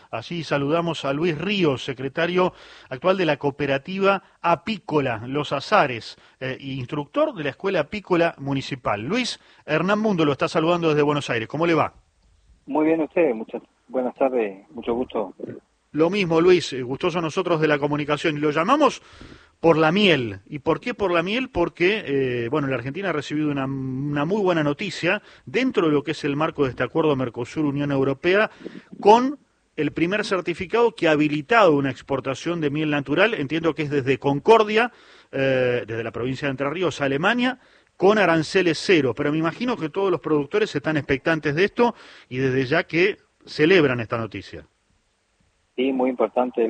Allí saludamos a Luis Ríos, secretario actual de la cooperativa apícola Los Azares, instructor de la Escuela Apícola Municipal. Luis, Hernán Mundo lo está saludando desde Buenos Aires. ¿Cómo le va? Muy bien usted, muchas buenas tardes, mucho gusto. Lo mismo, Luis, gustoso nosotros de la comunicación. Y lo llamamos por la miel. ¿Y por qué por la miel? Porque, la Argentina ha recibido una muy buena noticia dentro de lo que es el marco de este acuerdo Mercosur-Unión Europea con el primer certificado que ha habilitado una exportación de miel natural. Entiendo que es desde Concordia, desde la provincia de Entre Ríos a Alemania, con aranceles cero. Pero me imagino que todos los productores están expectantes de esto y desde ya que celebran esta noticia. Sí, muy importante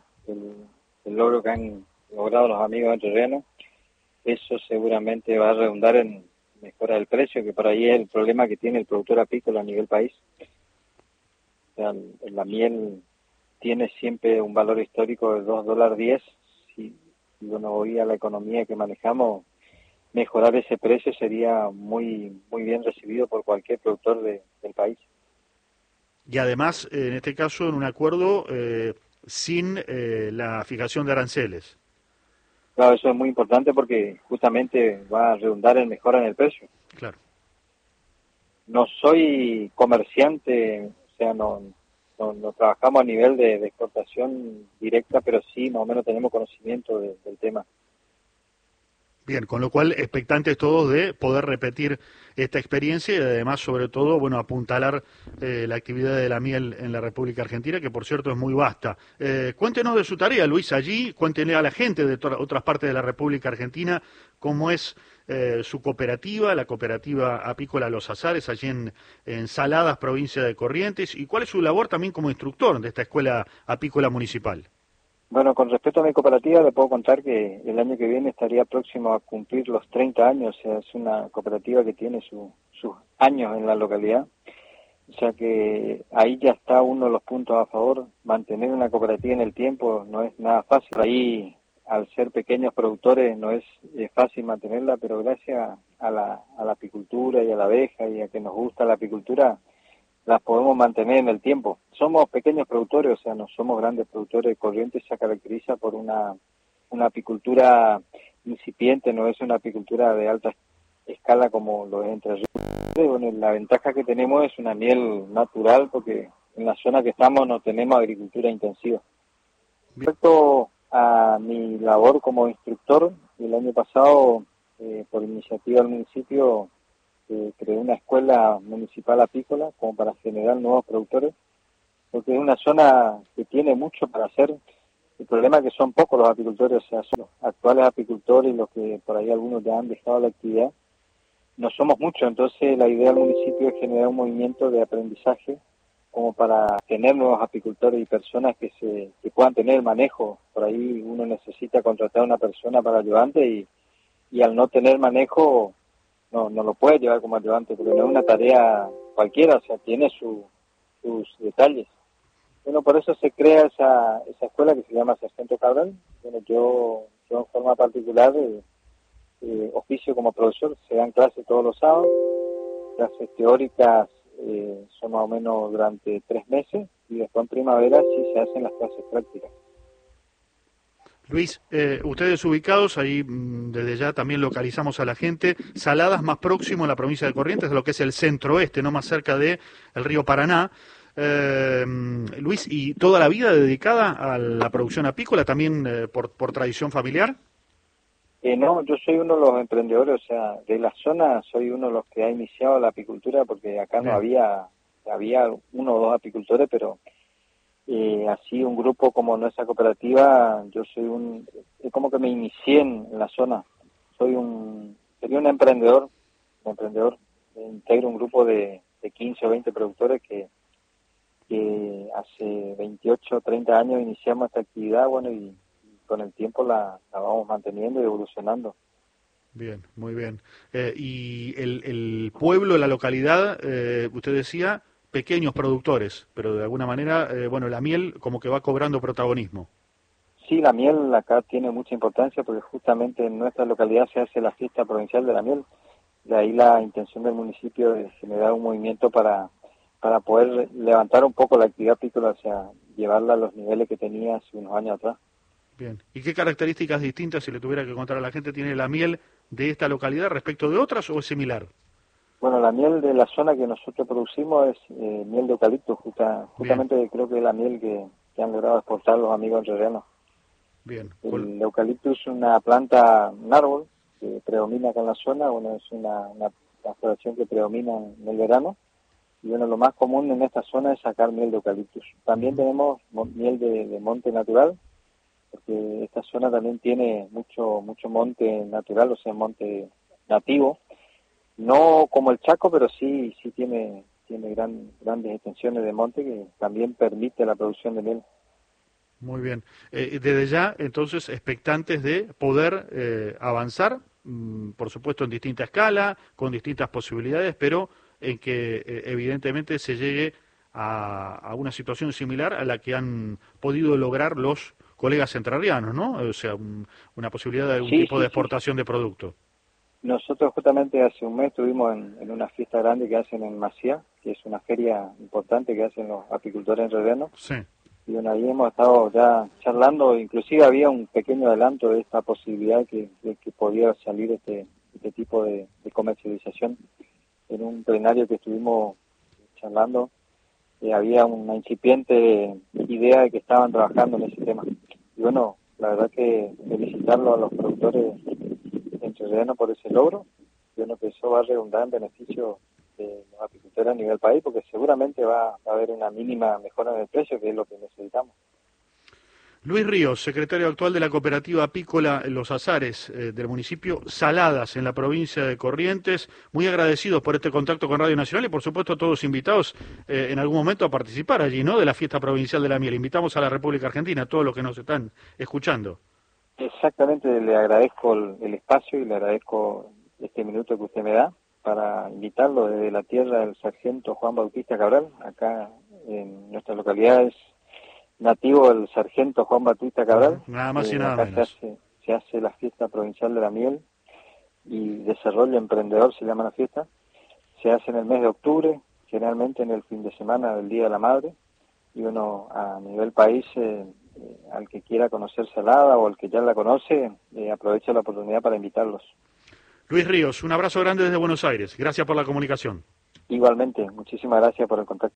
el logro que han logrado los amigos entrerrianos. Eso seguramente va a redundar en mejora del precio, que por ahí es el problema que tiene el productor apícola a nivel país. O sea, la miel tiene siempre un valor histórico de $2.10. Si uno oía la economía que manejamos, mejorar ese precio sería muy bien recibido por cualquier productor del país. Y además, en este caso, en un acuerdo sin la fijación de aranceles. Claro, eso es muy importante porque justamente va a redundar en mejora en el precio. Claro. No soy comerciante, o sea, no trabajamos a nivel de exportación directa, pero sí más o menos tenemos conocimiento del tema. Bien, con lo cual expectantes todos de poder repetir esta experiencia y además, sobre todo, apuntalar la actividad de la miel en la República Argentina, que por cierto es muy vasta. Cuéntenos de su tarea, Luis, allí, cuéntenle a la gente de otras partes de la República Argentina cómo es su cooperativa, la cooperativa apícola Los Azares, allí en Saladas, provincia de Corrientes, y cuál es su labor también como instructor de esta escuela apícola municipal. Bueno, con respecto a mi cooperativa, le puedo contar que el año que viene estaría próximo a cumplir los 30 años. O sea, es una cooperativa que tiene sus años en la localidad. O sea que ahí ya está uno de los puntos a favor. Mantener una cooperativa en el tiempo no es nada fácil. Ahí, al ser pequeños productores, no es fácil mantenerla, pero gracias a la apicultura y a la abeja y a que nos gusta la apicultura, las podemos mantener en el tiempo. Somos pequeños productores, o sea, no somos grandes productores. Corrientes se caracteriza por una apicultura incipiente, no es una apicultura de alta escala como lo es Entre Ríos. Bueno, la ventaja que tenemos es una miel natural porque en la zona que estamos no tenemos agricultura intensiva. Respecto a mi labor como instructor, el año pasado, por iniciativa del municipio, creé una escuela municipal apícola como para generar nuevos productores, porque es una zona que tiene mucho para hacer. El problema es que son pocos los apicultores, o sea, son los actuales apicultores y los que por ahí algunos ya han dejado la actividad. No somos muchos, entonces la idea del municipio es generar un movimiento de aprendizaje como para tener nuevos apicultores y personas que puedan tener manejo. Por ahí uno necesita contratar a una persona para ayudante y al no tener manejo no lo puede llevar como ayudante, porque no es una tarea cualquiera, o sea, tiene sus detalles. Bueno, por eso se crea esa escuela que se llama Sargento Cabral. Bueno, yo en forma particular, oficio como profesor, se dan clases todos los sábados, clases teóricas son más o menos durante 3 meses, y después en primavera sí se hacen las clases prácticas. Luis, ustedes ubicados, ahí desde ya también localizamos a la gente, Saladas más próximo a la provincia de Corrientes, de lo que es el centro-oeste, no más cerca del río Paraná. Luis, ¿y toda la vida dedicada a la producción apícola, también por tradición familiar? No, yo soy uno de los emprendedores, o sea, de la zona soy uno de los que ha iniciado la apicultura, porque acá no había uno o dos apicultores, pero así un grupo como nuestra cooperativa, yo soy es como que me inicié en la zona. Sería un emprendedor, integro un grupo de 15 o 20 productores que hace 28 o 30 años iniciamos esta actividad, bueno, y con el tiempo la vamos manteniendo y evolucionando. Bien, muy bien. Y el pueblo, la localidad, usted decía, pequeños productores, pero de alguna manera, la miel como que va cobrando protagonismo. Sí, la miel acá tiene mucha importancia porque justamente en nuestra localidad se hace la fiesta provincial de la miel. De ahí la intención del municipio de generar un movimiento para poder levantar un poco la actividad apícola. O sea, llevarla a los niveles que tenía hace unos años atrás. Bien. ¿Y qué características distintas, si le tuviera que contar a la gente, tiene la miel de esta localidad respecto de otras o es similar? Bueno, la miel de la zona que nosotros producimos es miel de eucalipto, justamente creo que es la miel que han logrado exportar los amigos entrerrianos. Bien. El eucalipto es una planta, un árbol que predomina acá en la zona, bueno, es una floración que predomina en el verano, y bueno, lo más común en esta zona es sacar miel de eucaliptus. También tenemos miel de monte natural, porque esta zona también tiene mucho monte natural, o sea, monte nativo, no como el Chaco, pero sí tiene grandes extensiones de monte que también permite la producción de miel. Muy bien. Desde ya, entonces, expectantes de poder avanzar, por supuesto en distinta escala, con distintas posibilidades, pero en que evidentemente se llegue a una situación similar a la que han podido lograr los colegas entrerrianos, ¿no? O sea, una posibilidad de algún tipo de exportación de producto. Nosotros justamente hace un mes estuvimos en una fiesta grande que hacen en Maciá, que es una feria importante que hacen los apicultores entrerrianos. Sí. Y bueno, ahí hemos estado ya charlando, inclusive había un pequeño adelanto de esta posibilidad de que podía salir este tipo de comercialización. En un plenario que estuvimos charlando, había una incipiente idea de que estaban trabajando en ese tema. Y bueno, la verdad que felicitarlo a los productores entrerrianos por ese logro. Y bueno, que eso va a redundar en beneficio de los apicultores a nivel país, porque seguramente va a haber una mínima mejora en el precio, que es lo que necesitamos. Luis Ríos, secretario actual de la cooperativa apícola Los Azares del municipio Saladas, en la provincia de Corrientes. Muy agradecidos por este contacto con Radio Nacional y, por supuesto, todos invitados en algún momento a participar allí, ¿no?, de la fiesta provincial de la miel. Invitamos a la República Argentina, a todos los que nos están escuchando. Exactamente, le agradezco el espacio y le agradezco este minuto que usted me da para invitarlo desde la tierra del sargento Juan Bautista Cabral. Acá en nuestra localidad es nativo el sargento Juan Bautista Cabral. Nada más y nada menos. Se hace la fiesta provincial de la miel y desarrollo emprendedor, se llama la fiesta. Se hace en el mes de octubre, generalmente en el fin de semana del Día de la Madre. Y bueno, a nivel país, al que quiera conocer Salada o al que ya la conoce, aprovecho la oportunidad para invitarlos. Luis Ríos, un abrazo grande desde Buenos Aires. Gracias por la comunicación. Igualmente, muchísimas gracias por el contacto.